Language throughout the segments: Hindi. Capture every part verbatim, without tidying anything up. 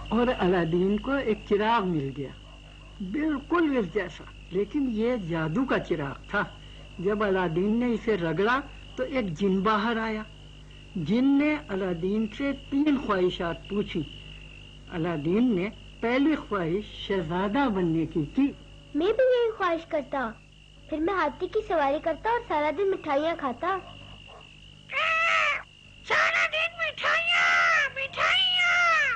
और अलादीन को एक चिराग मिल गया, बिल्कुल इस जैसा, लेकिन ये जादू का चिराग था। जब अलादीन ने इसे रगड़ा तो एक जिन बाहर आया। जिन ने अलादीन से तीन ख्वाहिशात पूछी। अलादीन ने पहली ख्वाहिश शहजादा बनने की की। मैं भी यही ख्वाहिश करता, फिर मैं हाथी की सवारी करता और सारा दिन मिठाइयाँ खाता। सारा दिन मिठाइयाँ मिठाइयाँ।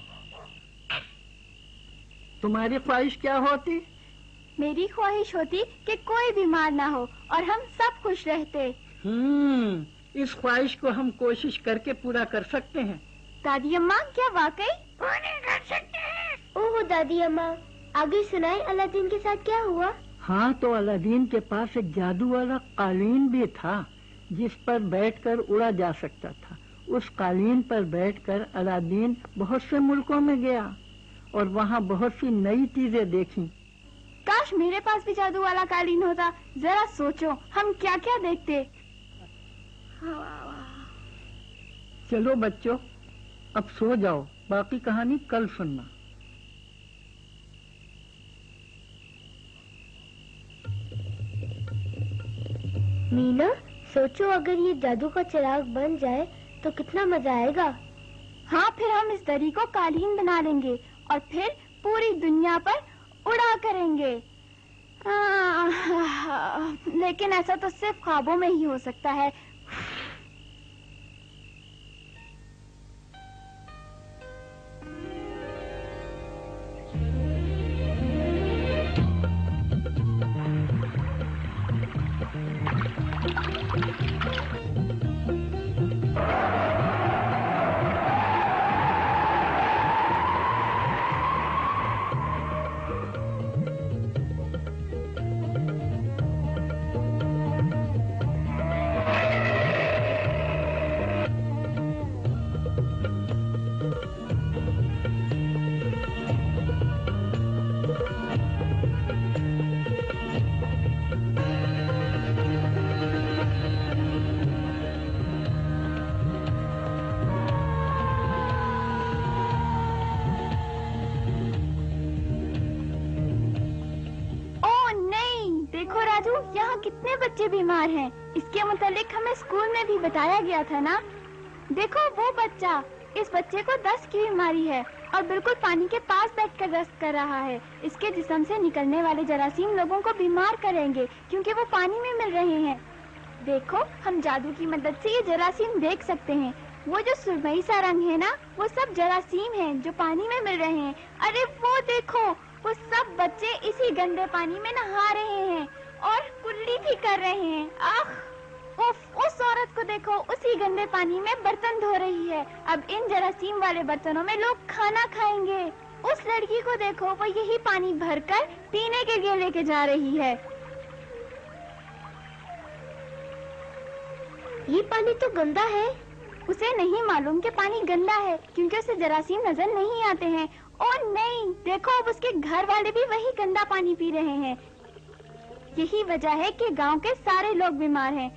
तुम्हारी ख्वाहिश क्या होती? मेरी ख्वाहिश होती कि कोई बीमार ना हो और हम सब खुश रहते। हम्म, इस ख्वाहिश को हम कोशिश करके पूरा कर सकते हैं। दादी अम्मा, क्या वाकई पूरी कर सकते हैं? ओह दादी अम्मा, आगे सुनाए अलादीन के साथ क्या हुआ? हाँ, तो अलादीन के पास एक जादू वाला कालीन भी था जिस पर बैठकर उड़ा जा सकता था। उस कालीन पर बैठकर अलादीन बहुत से मुल्कों में गया और वहाँ बहुत सी नई चीजें देखी। काश मेरे पास भी जादू वाला कालीन होता। जरा सोचो हम क्या क्या देखते। चलो बच्चों, अब सो जाओ, बाकी कहानी कल सुनना। मीना, सोचो अगर ये जादू का चिराग बन जाए तो कितना मजा आएगा। हाँ, फिर हम इस दरी को कालीन बना लेंगे और फिर पूरी दुनिया पर उड़ा करेंगे। आ, लेकिन ऐसा तो सिर्फ ख्वाबों में ही हो सकता है। कितने बच्चे बीमार हैं। इसके मुतालिक हमें स्कूल में भी बताया गया था ना। देखो वो बच्चा, इस बच्चे को दस्त की बीमारी है और बिल्कुल पानी के पास बैठकर दस्त कर रहा है। इसके जिस्म से निकलने वाले जरासीम लोगों को बीमार करेंगे क्योंकि वो पानी में मिल रहे हैं। देखो, हम जादू की मदद से ये जरासीम देख सकते हैं। वो जो सुरमई सा रंग है ना, वो सब जरासीम हैं जो पानी में मिल रहे हैं। अरे वो देखो, वो सब बच्चे इसी गंदे पानी में नहा रहे हैं और कुल्ली भी कर रहे हैं। आह, उफ, उस औरत को देखो, उसी गंदे पानी में बर्तन धो रही है। अब इन जरासीम वाले बर्तनों में लोग खाना खाएंगे। उस लड़की को देखो, वो यही पानी भरकर पीने के लिए लेके जा रही है। ये पानी तो गंदा है। उसे नहीं मालूम कि पानी गंदा है क्योंकि उसे जरासीम नजर नहीं आते हैं। और नहीं, देखो अब उसके घर वाले भी वही गंदा पानी पी रहे हैं। यही वजह है कि गांव के सारे लोग बीमार हैं।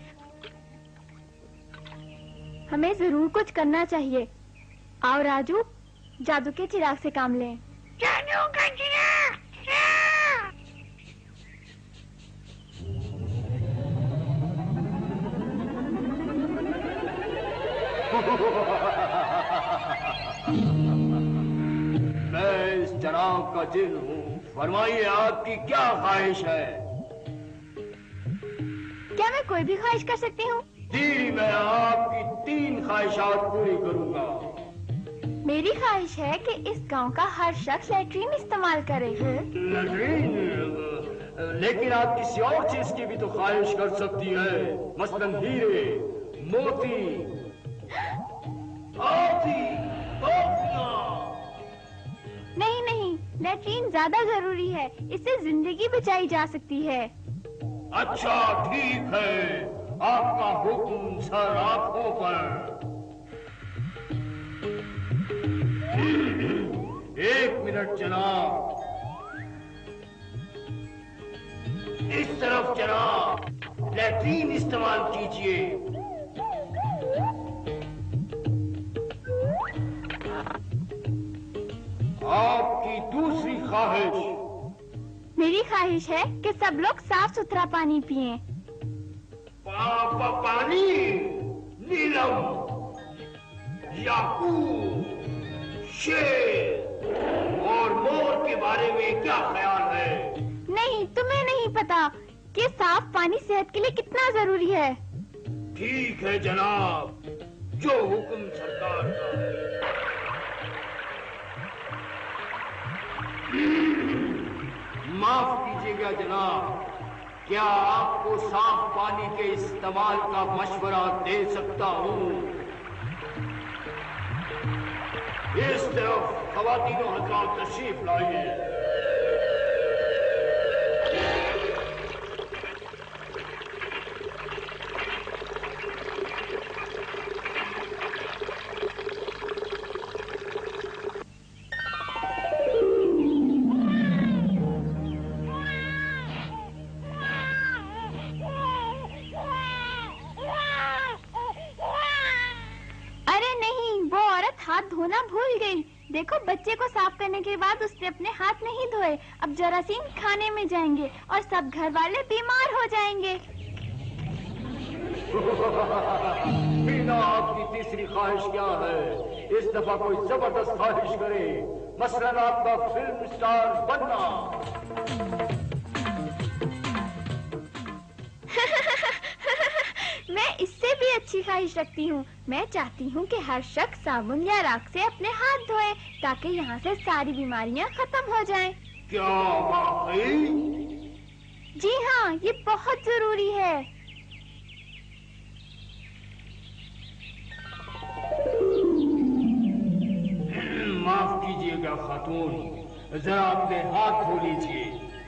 हमें जरूर कुछ करना चाहिए। आओ राजू, जादू के चिराग से काम लें। जादू का चिराग। मैं इस चिराग का जिन हूँ। फरमाइए, आपकी क्या ख्वाहिश है? क्या मैं कोई भी ख्वाहिश कर सकती हूँ? जी, मैं आपकी तीन ख्वाहिशात पूरी करूँगा। मेरी ख्वाहिश है कि इस गांव का हर शख्स लैट्रीन इस्तेमाल करे। लैट्रीन? लेकिन आप किसी और चीज की भी तो ख्वाहिश कर सकती है, मसलन हीरे, मोती, आती, नहीं नहीं, लैट्रीन ज्यादा जरूरी है। इससे जिंदगी बचाई जा सकती है। अच्छा ठीक है, आपका हुक्म सर आंखों पर। एक मिनट जनाब, इस तरफ जनाब, लैट्रीन इस्तेमाल कीजिए। आपकी दूसरी ख्वाहिश? मेरी ख्वाहिश है कि सब लोग साफ सुथरा पानी पिएं। पा, पा, पानी, नीलम, याकूब, शेर और मोर के बारे में क्या ख्याल है? नहीं, तुम्हें नहीं पता कि साफ पानी सेहत के लिए कितना जरूरी है। ठीक है जनाब, जो हुक्म सरकार का है। माफ कीजिएगा जनाब, क्या आपको साफ पानी के इस्तेमाल का मशवरा दे सकता हूँ? इस तरफ ख़वातीनो हज़रात तशरीफ लाइए। हाथ धोना भूल गई। देखो, बच्चे को साफ करने के बाद उसने अपने हाथ नहीं धोए। अब जरासीम खाने में जाएंगे और सब घर वाले बीमार हो जाएंगे। मीना, आपकी तीसरी ख्वाहिश क्या है? इस दफा कोई जबरदस्त ख्वाहिश करे, मसलन आपका फिल्म स्टार बनना। मैं इससे भी अच्छी ख्वाहिश रखती हूँ। मैं चाहती हूँ कि हर शख्स साबुन या राख से अपने हाथ धोए ताकि यहाँ से सारी बीमारियाँ खत्म हो जाएं। क्या वाकई? जी हाँ, ये बहुत जरूरी है। माफ कीजिएगा खातून, जरा अपने हाथ धो लीजिए।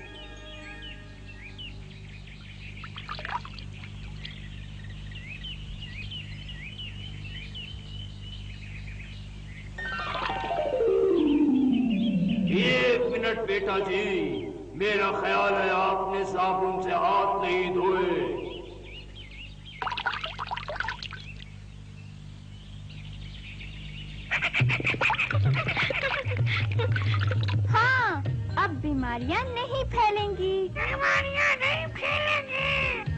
एक मिनट बेटा जी, मेरा ख्याल है आपने साबुन से हाथ नहीं धोए। हाँ, अब बीमारियां नहीं फैलेंगी। बीमारियां नहीं फैलेंगी।